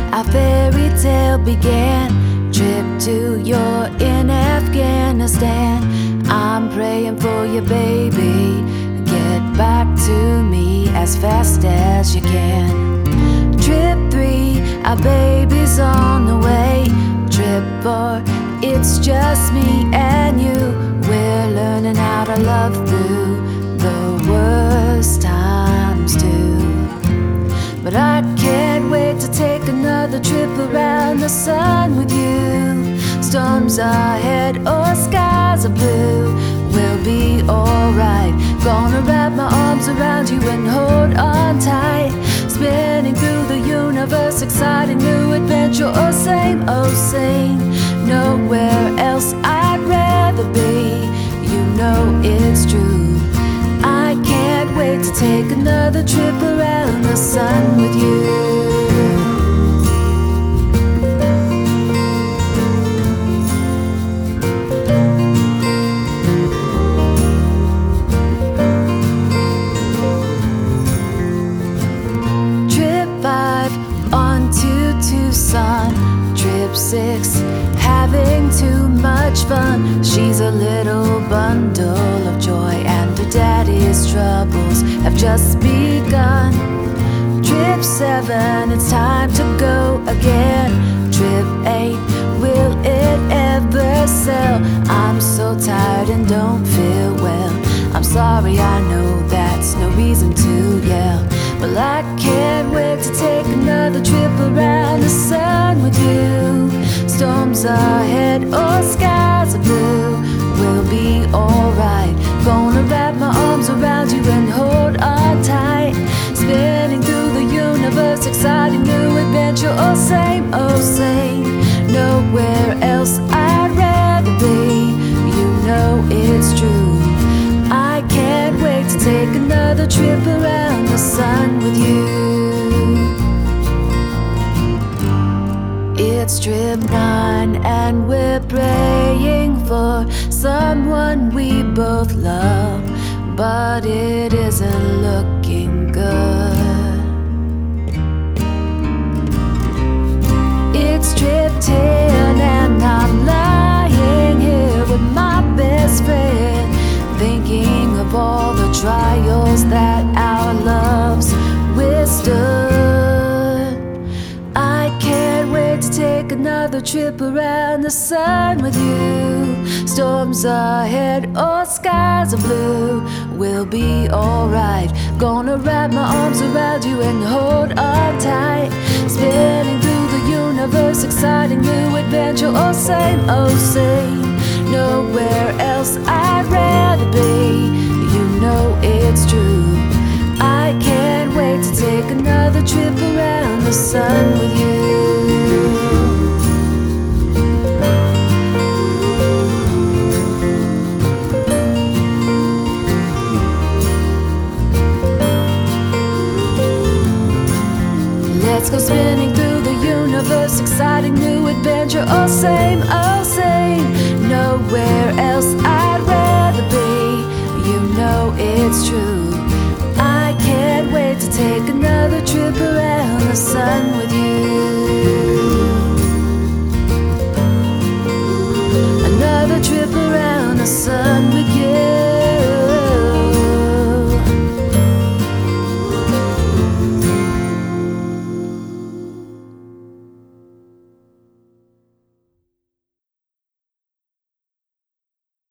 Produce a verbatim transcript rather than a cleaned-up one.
our fairy tale began. Trip to you're in Afghanistan. I'm praying for you, baby. Get back to me as fast as you can. Trip three, our baby's on the way. Trip four, it's just me and you. We're learning how to love through the worst times too. But I can't wait to take another trip around the sun with you. Storms are ahead or skies are blue. We'll be alright. Gonna wrap my arms around you and hold on tight. Spinning through the universe, exciting new adventure. Oh, same, oh, same. Nowhere else I'd rather be. You know it's true. I can't wait to take another trip around the sun with you. Tucson, trip six, having too much fun. She's a little bundle of joy, and her daddy's troubles have just begun. Trip seven, it's time to go again. Trip eight, will it ever sell? I'm so tired and don't feel well. I'm sorry, I know that's no reason to yell. Well, I can't wait to take another trip around the sun with you. Storms are ahead or skies are blue. We'll be alright. Gonna wrap my arms around you and hold on tight. Spinning through the universe, exciting new adventure. Oh, same, oh, same. Nowhere else I'd rather be. You know it's true. I can't wait to take another trip around the sun with you. It's trip nine and we're praying for someone we both love, but it isn't looking good. It's trip ten and I'm lying here with my best friend, thinking of all the trials that our loves withstood. I can't wait to take another trip around the sun with you. Storms are ahead or skies are blue. We'll be alright. Gonna wrap my arms around you and hold on tight. Spinning through the universe, exciting new adventure. Oh, same, oh, same. Nowhere else I'd rather be. You know it's true. I can't wait to take another trip around the sun with you. Let's go spinning through the universe, exciting new adventure. Oh, same, oh, same. Nowhere else I'd rather be. You know it's true. I can't wait to take another trip around the sun with you. Another trip around the sun with you.